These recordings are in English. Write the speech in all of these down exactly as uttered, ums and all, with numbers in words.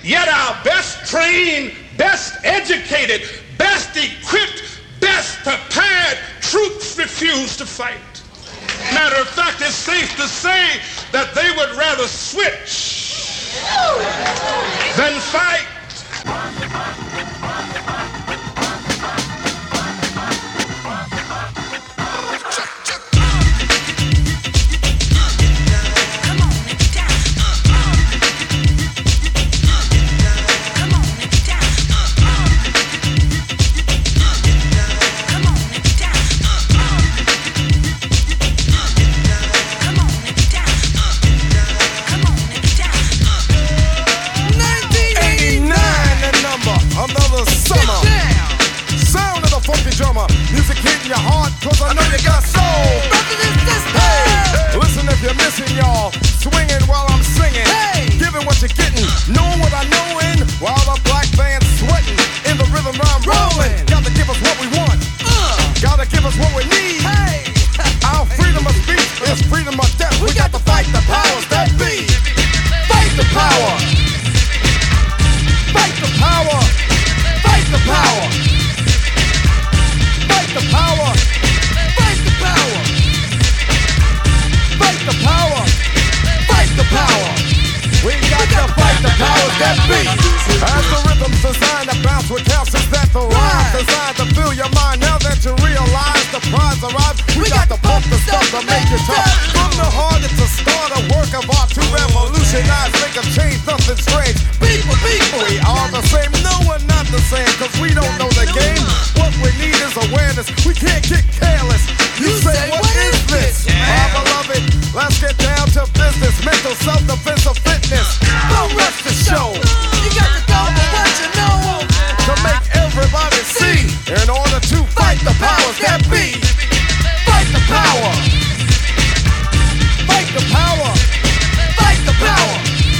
Yet our best trained, best educated, best equipped, best prepared troops refuse to fight. Matter of fact, it's safe to say that they would rather switch than fight. Cause I know you got soul. Hey, listen if you're missing, y'all. Swinging while I'm singing. Hey, giving what you're getting. Knowing what I know in. While the black band's sweating. In the rhythm I'm rolling. Gotta give us what we want. Uh, Gotta give us what we need. Hey, our freedom of speech is freedom of death. We got to fight the powers that be. Fight the power. Fight the power. Fight the power. Fight the power. Fight the power. Fight the power. Fight the power. We got to fight the powers that be. As the rhythm's designed to bounce with calcium that the rhyme designed to fill your mind. Now that you realize the prize arrives, we got to pump the stuff to make it tough. From the heart, it's a start, a work of art to revolutionize, make a change, something strange. People, people, we are the same. No, we're not the same, cause we don't know the game. What we need is awareness. We can't get careless. You, you say, what, what is this? My beloved, let's get down to business. Mental self-defense of fitness. Don't rush the show. You got to go for what you know. To make everybody see. In order to fight the powers that be. Fight the power. Fight the power. Fight the power.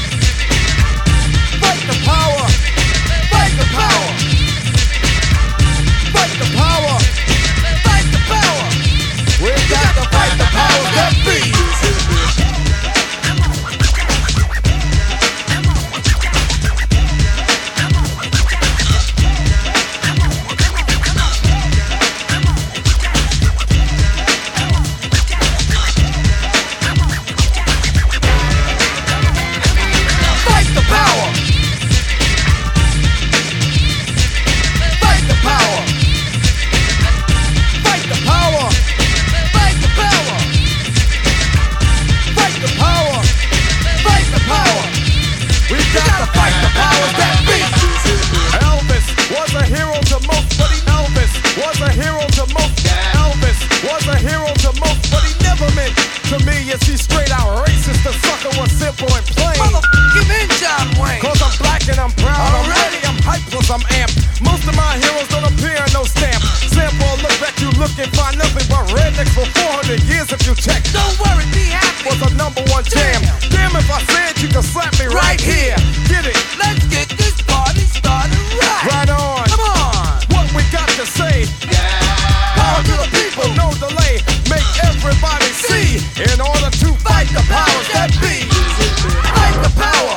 Fight the power. Fight the power. Fight the power. Fight the power. We got to fight the powers that be. I'm amped. Most of my heroes don't appear in no stamp. Sample look back, you look and find nothing but rednecks for four hundred years if you check. Don't worry, be happy. Was a number one jam. Damn, if I said you could slap me right here. Get it? Let's get this party started right. Right on. Come on. What we got to say? Yeah. Power to the people, no delay. Make everybody see. In order to fight the powers that be. Fight the power.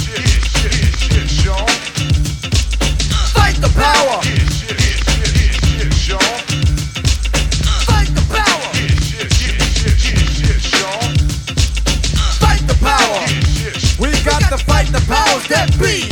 Fight the power. Fight the power. Fight the power. We got to fight the powers that be.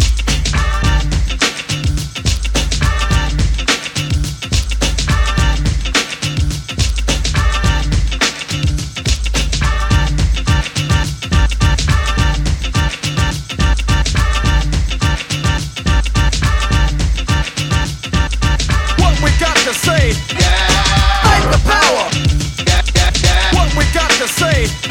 Say, yeah. Fight the power. Yeah, yeah, yeah. What we got to say.